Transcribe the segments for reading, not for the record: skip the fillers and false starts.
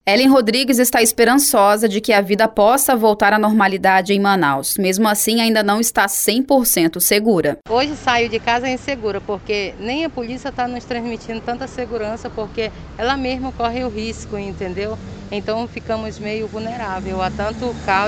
Ellen Rodrigues está esperançosa de que a vida possa voltar à normalidade em Manaus. Mesmo assim, ainda não está 100% segura. Hoje saio de casa insegura, porque nem a polícia está nos transmitindo tanta segurança, porque ela mesma corre o risco, entendeu? Então ficamos meio vulneráveis a tanto caos,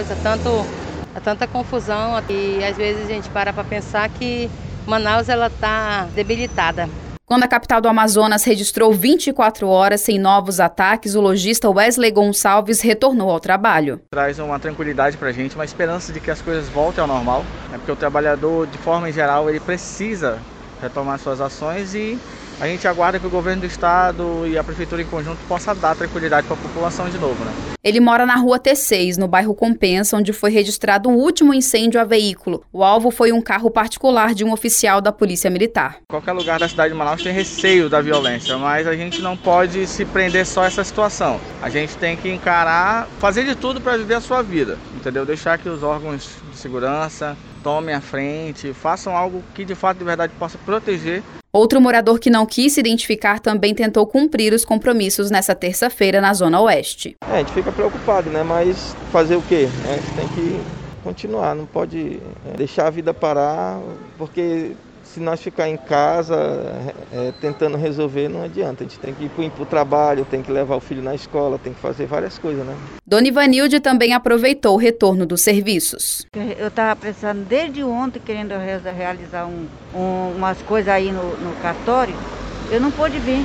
a tanta confusão. E às vezes a gente para pensar que Manaus está debilitada. Quando a capital do Amazonas registrou 24 horas sem novos ataques, o lojista Wesley Gonçalves retornou ao trabalho. Traz uma tranquilidade para a gente, uma esperança de que as coisas voltem ao normal, porque o trabalhador, de forma geral, ele precisa retomar suas ações e a gente aguarda que o governo do estado e a prefeitura em conjunto possa dar tranquilidade para a população de novo, né? Ele mora na rua T6, no bairro Compensa, onde foi registrado o último incêndio a veículo. O alvo foi um carro particular de um oficial da Polícia Militar. Qualquer lugar da cidade de Manaus tem receio da violência, mas a gente não pode se prender só a essa situação. A gente tem que encarar, fazer de tudo para viver a sua vida, entendeu? Deixar que os órgãos de segurança tomem a frente, façam algo que de fato, de verdade, possa proteger. Outro morador que não quis se identificar também tentou cumprir os compromissos nessa terça-feira na Zona Oeste. A gente fica preocupado, né? Mas fazer o quê? A gente tem que continuar, não pode deixar a vida parar, porque se nós ficar em casa tentando resolver, não adianta. A gente tem que ir para o trabalho, tem que levar o filho na escola, tem que fazer várias coisas, né? Dona Ivanilde também aproveitou o retorno dos serviços. Eu estava precisando desde ontem, querendo realizar umas coisas aí no cartório, eu não pude vir.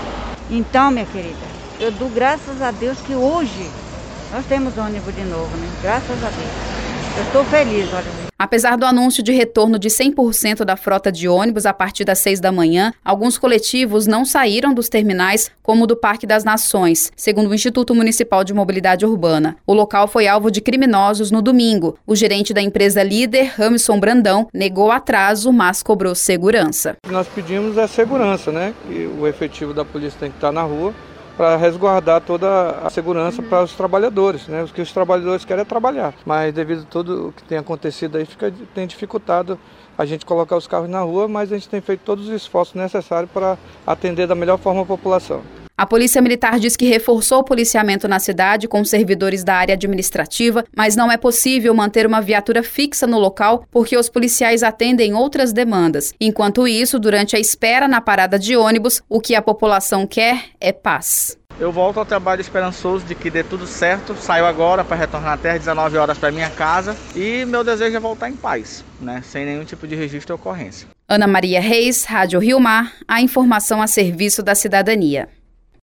Então, minha querida, eu dou graças a Deus que hoje nós temos ônibus de novo, né? Graças a Deus. Eu estou feliz, olha. Apesar do anúncio de retorno de 100% da frota de ônibus a partir das 6 da manhã, alguns coletivos não saíram dos terminais, como o do Parque das Nações, segundo o Instituto Municipal de Mobilidade Urbana. O local foi alvo de criminosos no domingo. O gerente da empresa líder, Ramson Brandão, negou atraso, mas cobrou segurança. O que nós pedimos é segurança, né? Que o efetivo da polícia tem que estar na rua para resguardar toda a segurança para os trabalhadores, né? O que os trabalhadores querem é trabalhar, mas devido a tudo o que tem acontecido aí, tem dificultado a gente colocar os carros na rua, mas a gente tem feito todos os esforços necessários para atender da melhor forma a população. A Polícia Militar diz que reforçou o policiamento na cidade com servidores da área administrativa, mas não é possível manter uma viatura fixa no local porque os policiais atendem outras demandas. Enquanto isso, durante a espera na parada de ônibus, o que a população quer é paz. Eu volto ao trabalho esperançoso de que dê tudo certo. Saio agora para retornar até às 19 horas para minha casa e meu desejo é voltar em paz, né? Sem nenhum tipo de registro ou ocorrência. Ana Maria Reis, Rádio Rio Mar, a informação a serviço da cidadania.